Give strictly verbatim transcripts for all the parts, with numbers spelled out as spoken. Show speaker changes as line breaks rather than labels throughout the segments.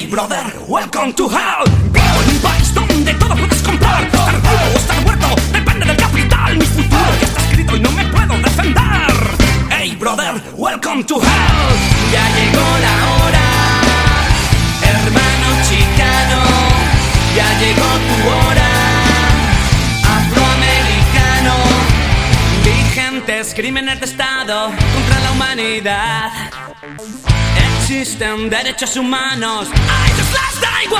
Hey brother, welcome to hell. Vivo en un país donde todo puedes comprar. Estar vivo o estar muerto depende del capital. Mi futuro ya está escrito y no me puedo defender. Hey brother, welcome to hell.
Ya llegó la hora, hermano chicano. Ya llegó tu hora, afroamericano. Vigentes crímenes de Estado contra la humanidad. Existen derechos humanos, a ellos les da igual.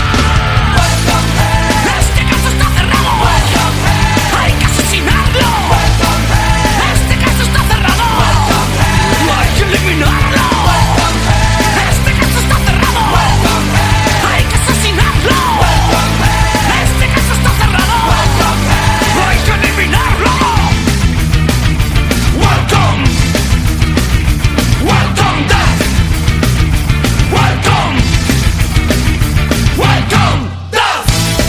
Este caso está cerrado. Hay que asesinarlo. Este caso está cerrado. Hay que eliminarlo. Este caso está cerrado. Hay que asesinarlo. Este caso está cerrado. Hay que eliminarlo. Welcome. Welcome death. Welcome. Welcome death.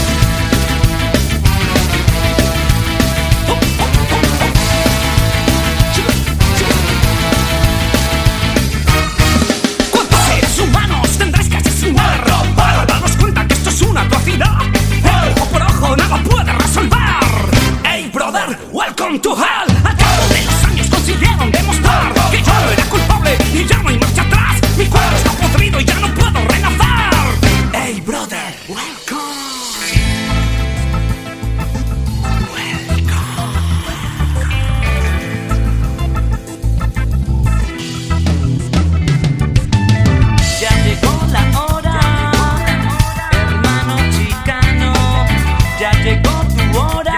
¿Cuántos seres humanos tendréis que asesinar para daros cuenta que esto es una atrocidad? Ojo por ojo nada puede resolver. Hey brother, welcome to hell. Al cabo de los años consiguieron demostrar que yo era culpable y ya no hay marcha atrás. Mi cuerpo está podrido y ya no puedo renacer. Hey brother, welcome. Ya llegó la hora, hermano chicano. Ya llegó tu hora,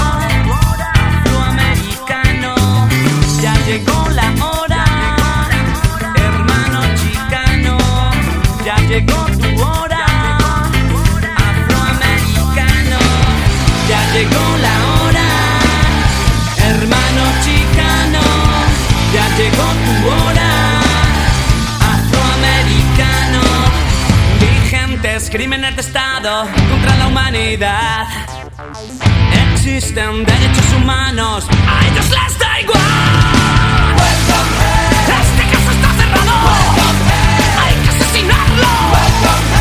afroamericano. Ya llegó la hora, hermano chicano. Ya llegó tu hora, afroamericano. Ya llegó la hora, hermano chicano. Ya llegó tu hora, afroamericano. Vigentes crímenes de Estado contra la humanidad. Existen derechos humanos, a ellos les da igual. Este caso está cerrado. Hay que asesinarlo.